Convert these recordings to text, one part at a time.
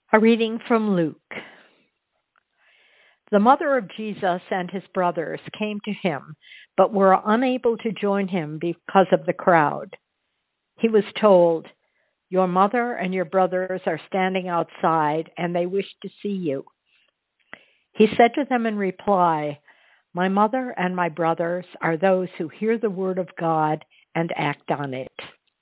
A reading from Luke. The mother of Jesus and his brothers came to him, but were unable to join him because of the crowd. He was told, "Your mother and your brothers are standing outside, and they wish to see you." He said to them in reply, "My mother and my brothers are those who hear the word of God and act on it."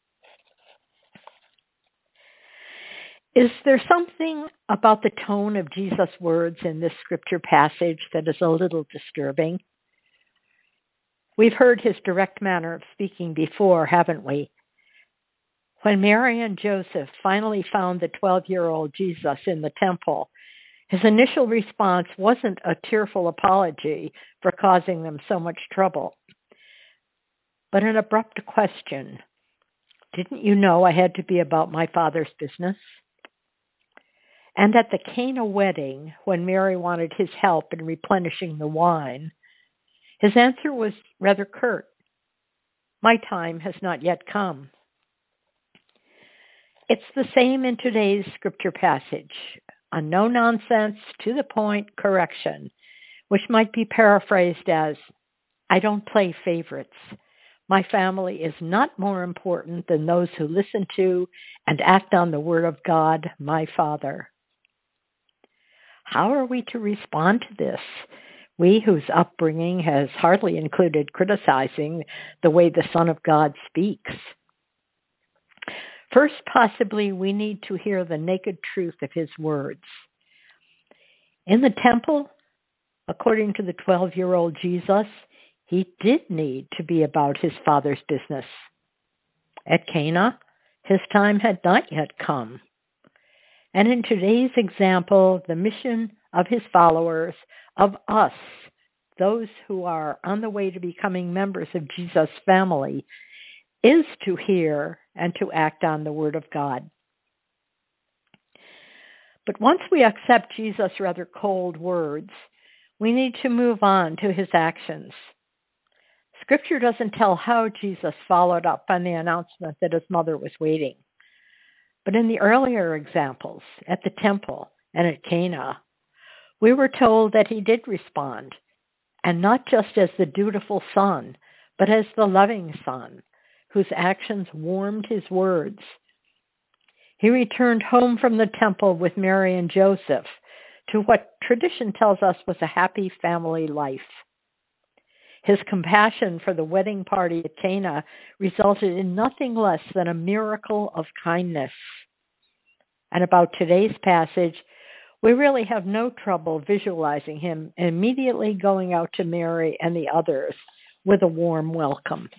Is there something about the tone of Jesus' words in this scripture passage that is a little disturbing? We've heard his direct manner of speaking before, haven't we? When Mary and Joseph finally found the 12-year-old Jesus in the temple, his initial response wasn't a tearful apology for causing them so much trouble, but an abrupt question. "Didn't you know I had to be about my Father's business?" And at the Cana wedding, when Mary wanted his help in replenishing the wine, his answer was rather curt. "My time has not yet come." It's the same in today's scripture passage, a no-nonsense, to-the-point correction, which might be paraphrased as, "I don't play favorites. My family is not more important than those who listen to and act on the word of God, my Father." How are we to respond to this? We whose upbringing has hardly included criticizing the way the Son of God speaks. First, possibly, we need to hear the naked truth of his words. In the temple, according to the 12-year-old Jesus, he did need to be about his Father's business. At Cana, his time had not yet come. And in today's example, the mission of his followers, of us, those who are on the way to becoming members of Jesus' family, is to hear and to act on the word of God. But once we accept Jesus' rather cold words, we need to move on to his actions. Scripture doesn't tell how Jesus followed up on the announcement that his mother was waiting. But in the earlier examples, at the temple and at Cana, we were told that he did respond, and not just as the dutiful son, but as the loving son, whose actions warmed his words. He returned home from the temple with Mary and Joseph to what tradition tells us was a happy family life. His compassion for the wedding party at Cana resulted in nothing less than a miracle of kindness. And about today's passage, we really have no trouble visualizing him immediately going out to Mary and the others with a warm welcome.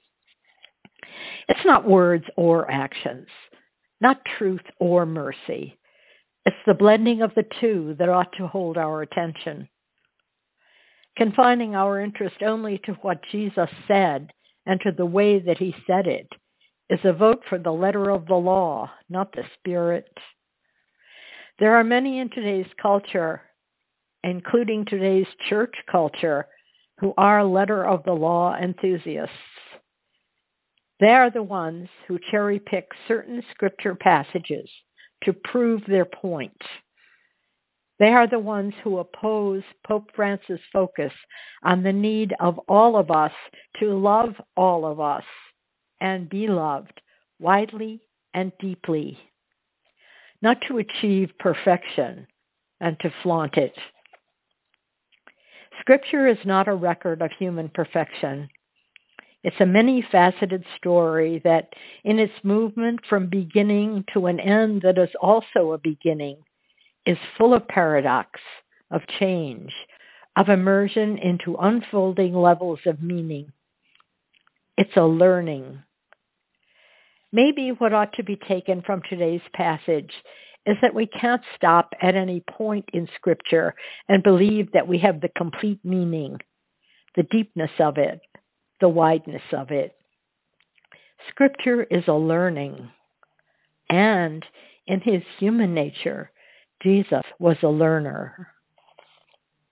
It's not words or actions, not truth or mercy. It's the blending of the two that ought to hold our attention. Confining our interest only to what Jesus said and to the way that he said it is a vote for the letter of the law, not the spirit. There are many in today's culture, including today's church culture, who are letter of the law enthusiasts. They are the ones who cherry pick certain scripture passages to prove their point. They are the ones who oppose Pope Francis' focus on the need of all of us to love all of us and be loved widely and deeply, not to achieve perfection and to flaunt it. Scripture is not a record of human perfection. It's a many-faceted story that, in its movement from beginning to an end that is also a beginning, is full of paradox, of change, of immersion into unfolding levels of meaning. It's a learning. Maybe what ought to be taken from today's passage is that we can't stop at any point in Scripture and believe that we have the complete meaning, the deepness of it, the wideness of it. Scripture is a learning, and in his human nature, Jesus was a learner.